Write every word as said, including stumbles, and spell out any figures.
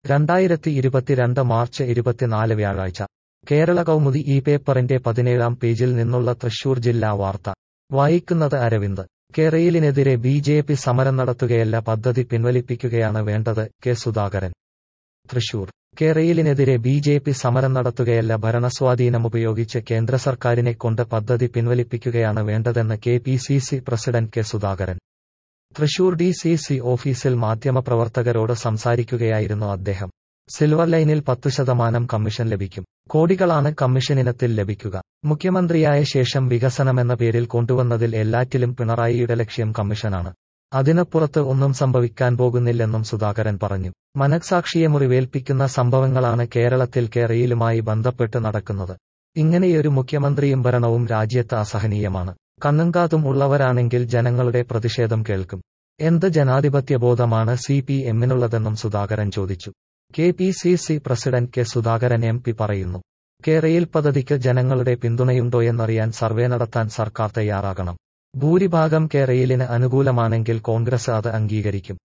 രണ്ടായിരത്തി ഇരുപത്തിരണ്ട് മാർച്ച് ഇരുപത്തിനാല് വ്യാഴാഴ്ച കേരള കൗമുദി ഈ പേപ്പറിന്റെ പതിനേഴാം പേജിൽ നിന്നുള്ള തൃശൂർ ജില്ലാ വാർത്ത വായിക്കുന്നത് അരവിന്ദ്. കേരയിലിനെതിരെ ബി ജെ പി സമരം നടത്തുകയല്ല, പദ്ധതി പിൻവലിപ്പിക്കുകയാണ് വേണ്ടത്. കെ സുധാകരൻ. തൃശൂർ. കേരയിലിനെതിരെ ബി ജെ പി സമരം നടത്തുകയല്ല, ഭരണസ്വാധീനമുപയോഗിച്ച് കേന്ദ്ര സർക്കാരിനെ കൊണ്ട് പദ്ധതി പിൻവലിപ്പിക്കുകയാണ് വേണ്ടതെന്ന് K P C C president K Sudhakaran. Thrissur D C C ഓഫീസിൽ മാധ്യമപ്രവർത്തകരോട് സംസാരിക്കുകയായിരുന്നു അദ്ദേഹം. സിൽവർ ലൈനിൽ പത്തു ശതമാനം കമ്മീഷൻ ലഭിക്കും. കോടികളാണ് കമ്മീഷനിനത്തിൽ ലഭിക്കുക. മുഖ്യമന്ത്രിയായ ശേഷം വികസനമെന്ന പേരിൽ കൊണ്ടുവന്നതിൽ എല്ലാറ്റിലും പിണറായിയുടെ ലക്ഷ്യം കമ്മീഷനാണ്. അതിനപ്പുറത്ത് ഒന്നും സംഭവിക്കാൻ പോകുന്നില്ലെന്നും സുധാകരൻ പറഞ്ഞു. മനഃസാക്ഷിയെ മുറിവേൽപ്പിക്കുന്ന സംഭവങ്ങളാണ് കേരളത്തിൽ കേരയിലുമായി ബന്ധപ്പെട്ട് നടക്കുന്നത്. ഇങ്ങനെയൊരു മുഖ്യമന്ത്രിയും ഭരണവും രാജ്യത്ത് അസഹനീയമാണ്. കണ്ണുംകാതും ഉള്ളവരാണെങ്കിൽ ജനങ്ങളുടെ പ്രതിഷേധം കേൾക്കും. എന്ത് ജനാധിപത്യബോധമാണ് സി പി എമ്മിനുള്ളതെന്നും സുധാകരൻ ചോദിച്ചു. K P C C president K Sudhakaran M P പറയുന്നു. കേരയിൽ പദ്ധതിക്ക് ജനങ്ങളുടെ പിന്തുണയുണ്ടോയെന്നറിയാൻ സർവേ നടത്താൻ സർക്കാർ തയ്യാറാകണം. ഭൂരിഭാഗം കേരയിലിന് അനുകൂലമാണെങ്കിൽ കോൺഗ്രസ് അത് അംഗീകരിക്കും.